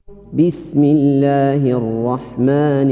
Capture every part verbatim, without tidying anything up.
بسم الله الرحمن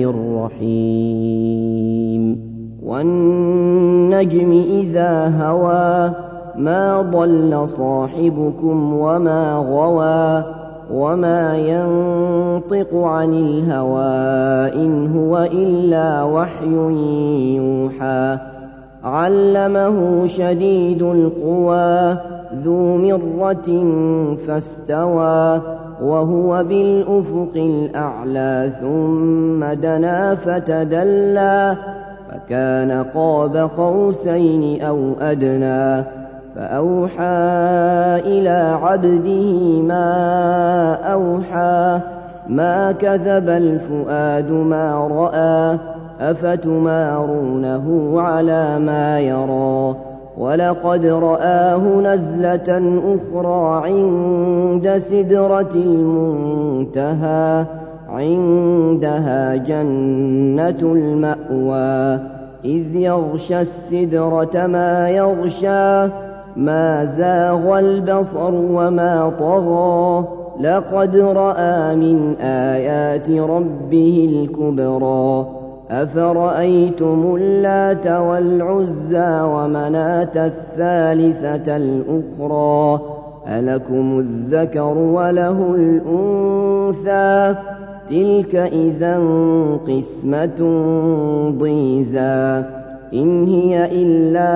الرحيم والنجم إذا هوى ما ضل صاحبكم وما غوى وما ينطق عن الهوى إن هو إلا وحي يوحى علمه شديد القوى ذو مرة فاستوى وهو بالأفق الأعلى ثم دنا فتدلى فكان قاب قوسين أو أدنى فأوحى إلى عبده ما أوحى ما كذب الفؤاد ما رأى أفتمارونه على ما يرى ولقد رآه نزلة أخرى عند سدرة المنتهى عندها جنة المأوى إذ يغشى السدرة ما يغشى ما زاغ البصر وما طغى لقد رأى من آيات ربه الكبرى أفرأيتم اللات والعزى ومناة الثالثة الأخرى ألكم الذكر وله الأنثى تلك إذا قسمة ضيزى إن هي إلا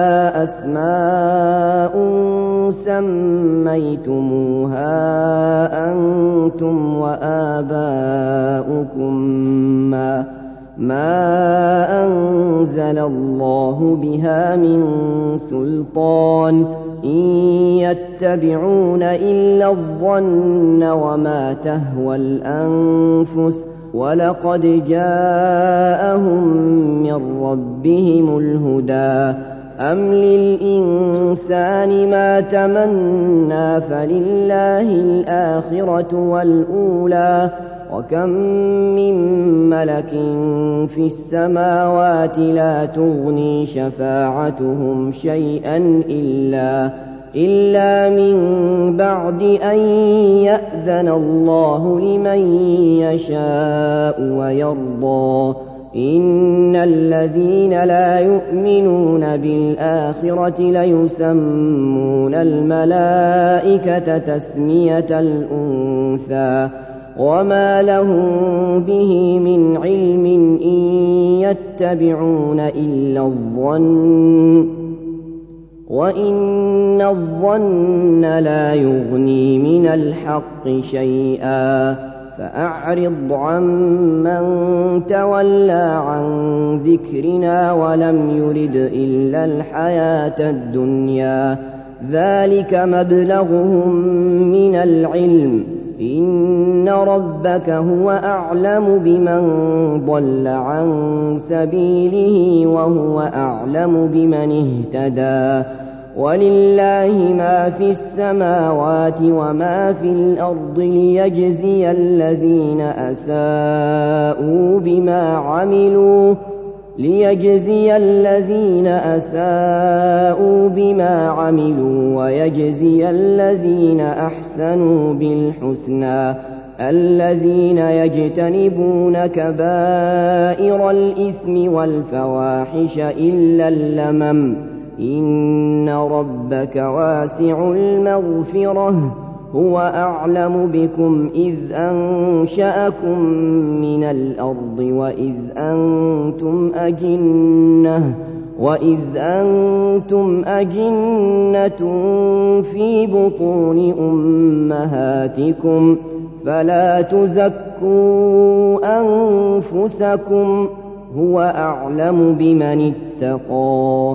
أسماء سميتموها أنتم وآباؤكم ما ما أنزل الله بها من سلطان إن يتبعون إلا الظن وما تهوى الأنفس ولقد جاءهم من ربهم الهدى أم للإنسان ما تمنى فلله الآخرة والأولى وكم من ملك في السماوات لا تغني شفاعتهم شيئا إلا, إلا من بعد أن يأذن الله لمن يشاء ويرضى إن الذين لا يؤمنون بالآخرة ليسمون الملائكة تسمية الأنثى وما لهم به من علم إن يتبعون إلا الظن وإن الظن لا يغني من الحق شيئا فأعرض عمن تولى عن ذكرنا ولم يرد إلا الحياة الدنيا ذلك مبلغهم من العلم إن ربك هو أعلم بمن ضل عن سبيله وهو أعلم بمن اهتدى ولله ما في السماوات وما في الأرض ليجزي الذين أساءوا بما عملوا ليجزي الذين أساءوا بما عملوا ويجزي الذين أحسنوا بالحسنى الذين يجتنبون كبائر الإثم والفواحش إلا اللمم إن ربك واسع المغفرة هو أعلم بكم إذ أنشأكم من الأرض وإذ أنتم أجنة وإذ أنتم أجنة في بطون أمهاتكم فلا تزكوا أنفسكم هو أعلم بمن اتقى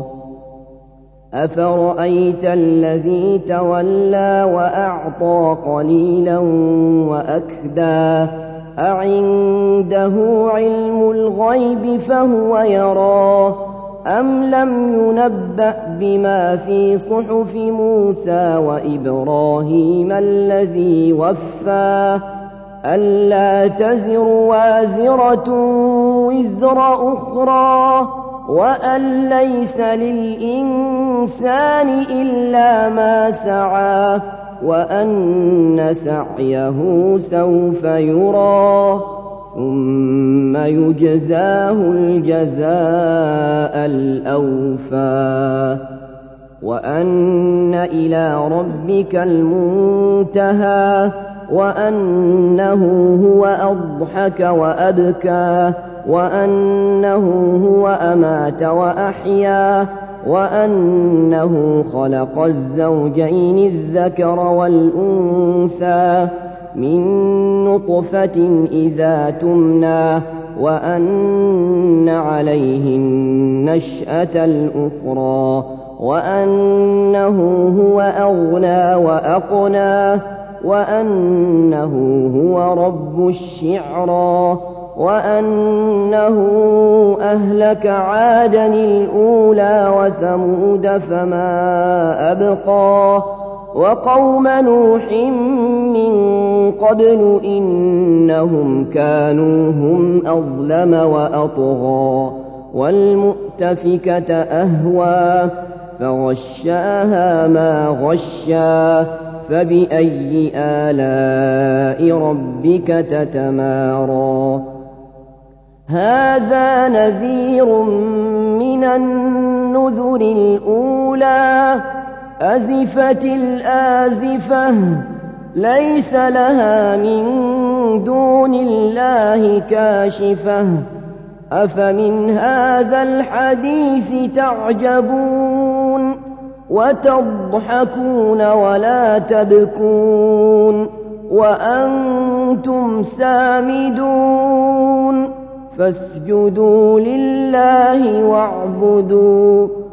أفرأيت الذي تولى وأعطى قليلا وأكدى أعنده علم الغيب فهو يرى أم لم ينبأ بما في صحف موسى وإبراهيم الذي وفى ألا تزر وازرة وزر أخرى وأن ليس للإنسان إلا ما سعى وأن سعيه سوف يرى ثم يجزاه الجزاء الأوفى وأن إلى ربك المنتهى وأنه هو أضحك وأبكى وأنه هو أمات وأحيا وأنه خلق الزوجين الذكر والأنثى من نطفة إذا تمنى وأن عليه النشأة الأخرى وأنه هو أغنى وأقنى وأنه هو رب الشعرى وأنه أهلك عادا الأولى وثمود فما أبقى وقوم نوح من قبل إنهم كانوا هم أظلم وأطغى والمؤتفكة أهوى فغشاها ما غشا فبأي آلاء ربك تتمارى هذا نذير من النذر الأولى أزفت الآزفة ليس لها من دون الله كاشفة أفمن هذا الحديث تعجبون وتضحكون ولا تبكون وأنتم سامدون فاسجدوا لله واعبدوا